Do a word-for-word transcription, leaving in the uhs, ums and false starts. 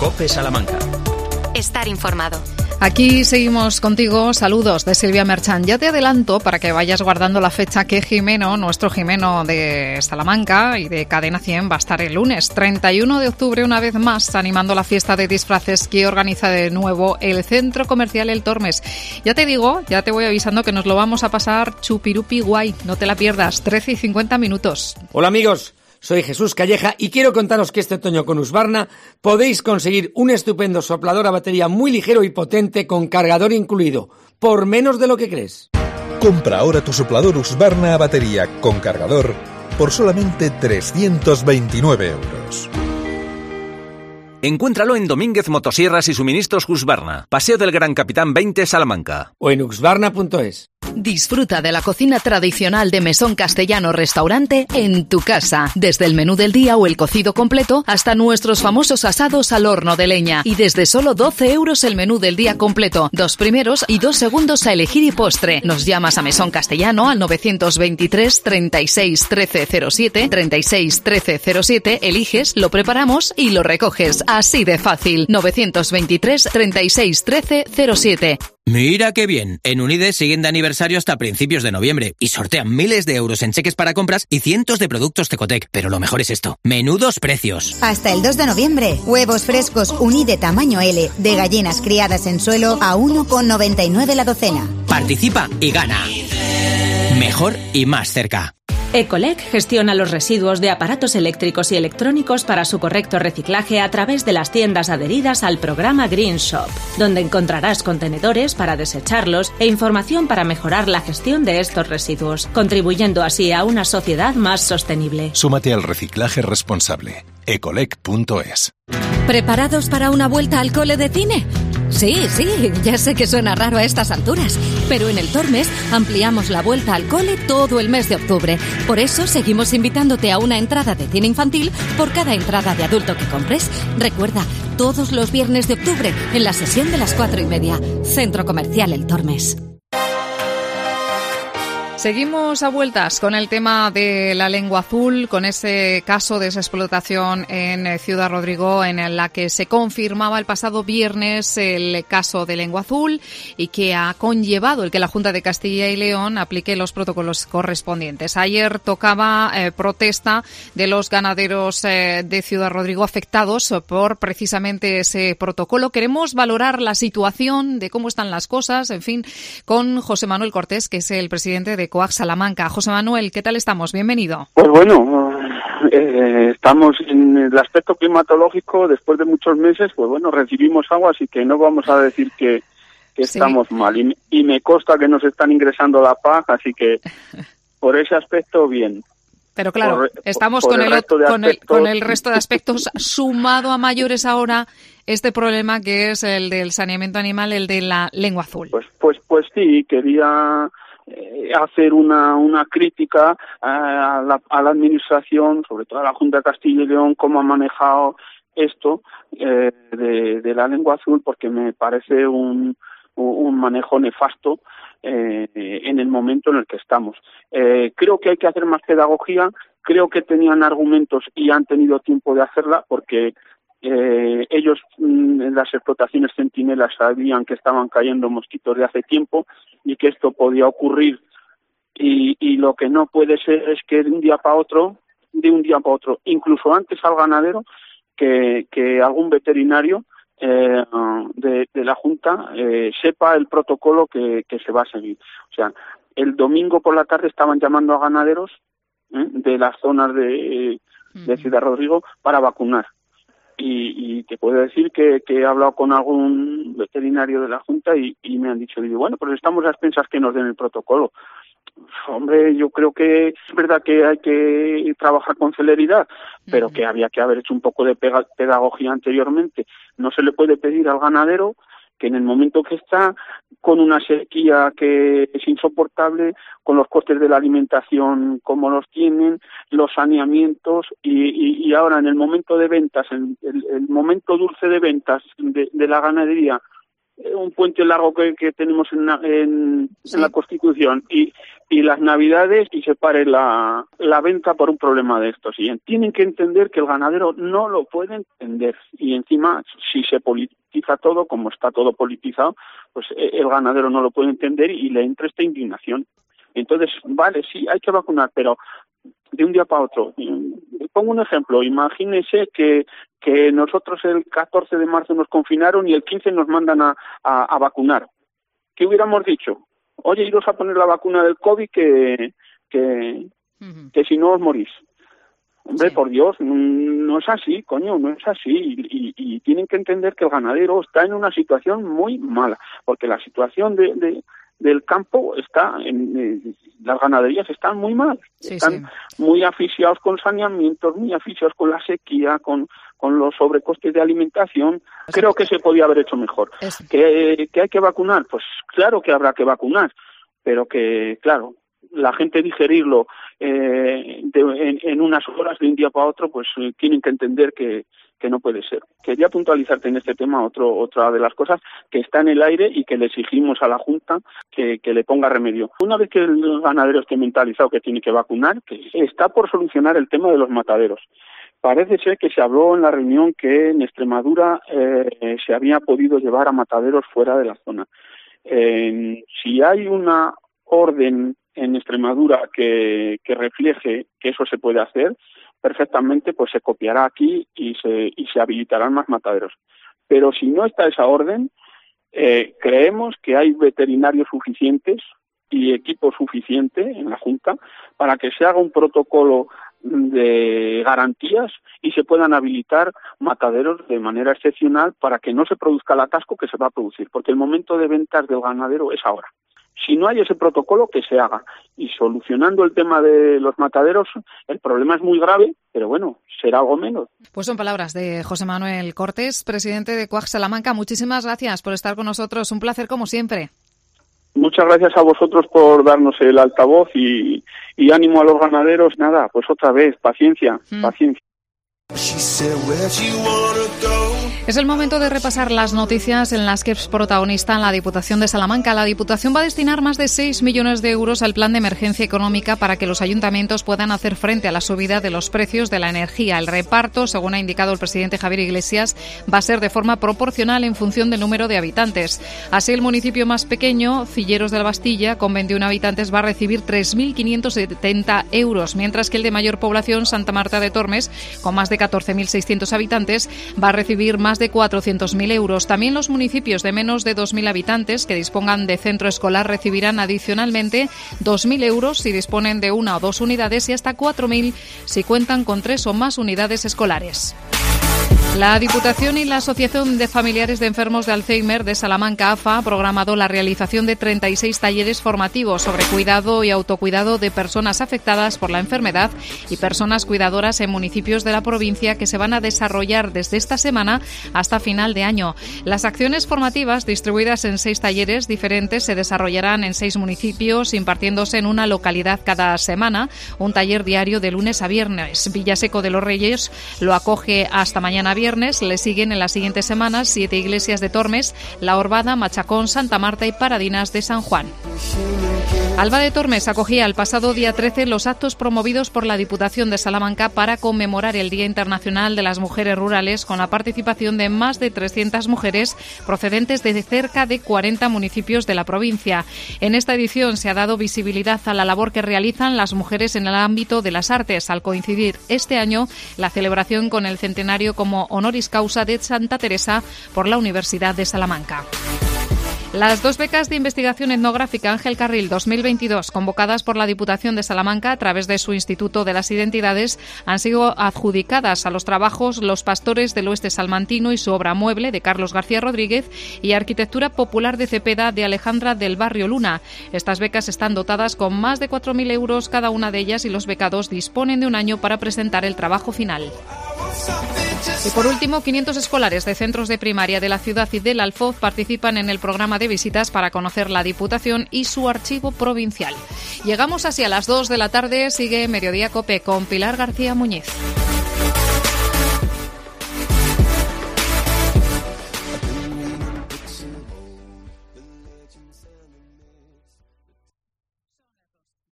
COPE Salamanca. Estar informado. Aquí seguimos contigo. Saludos de Silvia Merchan. Ya te adelanto para que vayas guardando la fecha que Jimeno, nuestro Jimeno de Salamanca y de Cadena cien, va a estar el lunes treinta y uno de octubre una vez más animando la fiesta de disfraces que organiza de nuevo el Centro Comercial El Tormes. Ya te digo, ya te voy avisando que nos lo vamos a pasar chupirupi guay. No te la pierdas, trece y cincuenta minutos. Hola amigos. Soy Jesús Calleja y quiero contaros que este otoño con Husqvarna podéis conseguir un estupendo soplador a batería muy ligero y potente con cargador incluido, por menos de lo que crees. Compra ahora tu soplador Husqvarna a batería con cargador por solamente trescientos veintinueve euros. Encuéntralo en Domínguez Motosierras y Suministros Husqvarna, Paseo del Gran Capitán veinte, Salamanca. O en husqvarna punto es. Disfruta de la cocina tradicional de Mesón Castellano Restaurante en tu casa. Desde el menú del día o el cocido completo hasta nuestros famosos asados al horno de leña. Y desde solo doce euros el menú del día completo. Dos primeros y dos segundos a elegir y postre. Nos llamas a Mesón Castellano al novecientos veintitrés, treinta y seis, trece cero siete, treinta y seis, trece cero siete, eliges, lo preparamos y lo recoges. Así de fácil. novecientos veintitrés, treinta y seis, trece cero siete. Mira qué bien. En Unides siguen de aniversario hasta principios de noviembre y sortean miles de euros en cheques para compras y cientos de productos Tecotec. Pero lo mejor es esto. Menudos precios. Hasta el dos de noviembre. Huevos frescos Unide tamaño L de gallinas criadas en suelo a uno con noventa y nueve la docena. Participa y gana. Mejor y más cerca. Ecolec gestiona los residuos de aparatos eléctricos y electrónicos para su correcto reciclaje a través de las tiendas adheridas al programa Green Shop, donde encontrarás contenedores para desecharlos e información para mejorar la gestión de estos residuos, contribuyendo así a una sociedad más sostenible. Súmate al reciclaje responsable. ecolec punto es. ¿Preparados para una vuelta al cole de cine? Sí, sí, ya sé que suena raro a estas alturas, pero en el Tormes ampliamos la vuelta al cole todo el mes de octubre. Por eso seguimos invitándote a una entrada de cine infantil por cada entrada de adulto que compres. Recuerda, todos los viernes de octubre en la sesión de las cuatro y media. Centro Comercial El Tormes. Seguimos a vueltas con el tema de la lengua azul, con ese caso de esa explotación en Ciudad Rodrigo en la que se confirmaba el pasado viernes el caso de lengua azul y que ha conllevado el que la Junta de Castilla y León aplique los protocolos correspondientes. Ayer tocaba eh, protesta de los ganaderos eh, de Ciudad Rodrigo afectados por precisamente ese protocolo. Queremos valorar la situación de cómo están las cosas, en fin, con José Manuel Cortés, que es el presidente de COAG Salamanca. José Manuel, ¿qué tal estamos? Bienvenido. Pues bueno, eh, estamos en el aspecto climatológico, después de muchos meses, pues bueno, recibimos agua, así que no vamos a decir que, que sí. Estamos mal. Y, y me consta que nos están ingresando la P A G, así que por ese aspecto, bien. Pero claro, por, estamos por con, el, el con, el, con el aspectos... resto de aspectos sumado a mayores ahora este problema que es el del saneamiento animal, el de la lengua azul. Pues, pues, pues sí, quería hacer una, una crítica a la, a la administración, sobre todo a la Junta de Castilla y León, cómo ha manejado esto eh, de, de la lengua azul, porque me parece un, un manejo nefasto eh, en el momento en el que estamos. Eh, creo que hay que hacer más pedagogía, creo que tenían argumentos y han tenido tiempo de hacerla, porque Eh, ellos mm, en las explotaciones centinelas sabían que estaban cayendo mosquitos de hace tiempo y que esto podía ocurrir y, y lo que no puede ser es que de un día para otro, de un día para otro, incluso antes al ganadero, que, que algún veterinario eh, de, de la Junta eh, sepa el protocolo que, que se va a seguir. O sea, el domingo por la tarde estaban llamando a ganaderos eh, de las zonas de, de Ciudad Rodrigo para vacunar. Y, y te puedo decir que, que he hablado con algún veterinario de la Junta y, y me han dicho, digo, bueno, pues estamos a expensas que nos den el protocolo. Hombre, yo creo que es verdad que hay que trabajar con celeridad, pero uh-huh. que había que haber hecho un poco de pega- pedagogía anteriormente. No se le puede pedir al ganadero que en el momento que está con una sequía que es insoportable, con los costes de la alimentación como los tienen, los saneamientos y, y, y ahora en el momento de ventas, el, el, el momento dulce de ventas de, de la ganadería, un puente largo que, que tenemos en, en, sí. en la Constitución y, y las Navidades y se pare la, la venta por un problema de estos. Y tienen que entender que el ganadero no lo puede entender. Y encima, si se politiza todo, como está todo politizado, pues el ganadero no lo puede entender y le entra esta indignación. Entonces, vale, sí, hay que vacunar, pero de un día para otro. Pongo un ejemplo. Imagínese que, que nosotros el catorce de marzo nos confinaron y el quince nos mandan a, a, a vacunar. ¿Qué hubiéramos dicho? Oye, iros a poner la vacuna del COVID que, que, uh-huh. que si no os morís. Hombre, sí. Por Dios, no es así, coño, no es así. Y, y, y tienen que entender que el ganadero está en una situación muy mala, porque la situación de... de del campo está en, eh, las ganaderías están muy mal, sí, están sí. muy asfixiados con saneamientos, muy asfixiados con la sequía, con con los sobrecostes de alimentación. Creo que se podía haber hecho mejor. Es... ¿Que, que hay que vacunar? Pues claro que habrá que vacunar, pero que, claro, la gente digerirlo eh, de, en, en unas horas de un día para otro, pues eh, tienen que entender que que no puede ser. Quería puntualizarte en este tema otro, otra de las cosas que está en el aire y que le exigimos a la Junta que, que le ponga remedio. Una vez que el ganadero esté mentalizado que tiene que vacunar, que está por solucionar el tema de los mataderos. Parece ser que se habló en la reunión que en Extremadura eh, se había podido llevar a mataderos fuera de la zona. Eh, si hay una orden en Extremadura que, que refleje que eso se puede hacer, perfectamente, pues se copiará aquí y se y se habilitarán más mataderos. Pero si no está esa orden, eh, creemos que hay veterinarios suficientes y equipo suficiente en la Junta para que se haga un protocolo de garantías y se puedan habilitar mataderos de manera excepcional para que no se produzca el atasco que se va a producir, porque el momento de ventas del ganadero es ahora. Si no hay ese protocolo, que se haga. Y solucionando el tema de los mataderos, el problema es muy grave, pero bueno, será algo menos. Pues son palabras de José Manuel Cortés, presidente de Coag Salamanca. Muchísimas gracias por estar con nosotros. Un placer como siempre. Muchas gracias a vosotros por darnos el altavoz y, y ánimo a los ganaderos. Nada, pues otra vez, paciencia, mm. paciencia. Es el momento de repasar las noticias en las que es protagonista la Diputación de Salamanca. La Diputación va a destinar más de seis millones de euros al plan de emergencia económica para que los ayuntamientos puedan hacer frente a la subida de los precios de la energía. El reparto, según ha indicado el presidente Javier Iglesias, va a ser de forma proporcional en función del número de habitantes. Así, el municipio más pequeño, Cilleros de la Bastilla, con veintiún habitantes, va a recibir tres mil quinientos setenta euros, mientras que el de mayor población, Santa Marta de Tormes, con más de catorce mil seiscientos habitantes, va a recibir más de cuatrocientos mil euros. También los municipios de menos de dos mil habitantes que dispongan de centro escolar recibirán adicionalmente dos mil euros si disponen de una o dos unidades y hasta cuatro mil si cuentan con tres o más unidades escolares. La Diputación y la Asociación de Familiares de Enfermos de Alzheimer de Salamanca, A F A, ha programado la realización de treinta y seis talleres formativos sobre cuidado y autocuidado de personas afectadas por la enfermedad y personas cuidadoras en municipios de la provincia que se van a desarrollar desde esta semana hasta final de año. Las acciones formativas, distribuidas en seis talleres diferentes, se desarrollarán en seis municipios, impartiéndose en una localidad cada semana, un taller diario de lunes a viernes. Villaseco de los Reyes lo acoge hasta mañana viernes. Le siguen en las siguientes semanas siete iglesias de Tormes, La Orbada, Machacón, Santa Marta y Paradinas de San Juan. Alba de Tormes acogía el pasado día trece los actos promovidos por la Diputación de Salamanca para conmemorar el Día Internacional de las Mujeres Rurales, con la participación de más de trescientas mujeres procedentes de cerca de cuarenta municipios de la provincia. En esta edición se ha dado visibilidad a la labor que realizan las mujeres en el ámbito de las artes, al coincidir este año la celebración con el centenario como honoris causa de Santa Teresa por la Universidad de Salamanca. Las dos becas de investigación etnográfica Ángel Carril dos mil veintidós, convocadas por la Diputación de Salamanca a través de su Instituto de las Identidades, han sido adjudicadas a los trabajos Los Pastores del Oeste Salmantino y su obra mueble, de Carlos García Rodríguez, y Arquitectura Popular de Cepeda, de Alejandra del Barrio Luna. Estas becas están dotadas con más de cuatro mil euros cada una de ellas y los becados disponen de un año para presentar el trabajo final. Y por último, quinientos escolares de centros de primaria de la ciudad y del Alfoz participan en el programa de visitas para conocer la Diputación y su archivo provincial. Llegamos así a las dos de la tarde. Sigue Mediodía Cope con Pilar García Muñiz.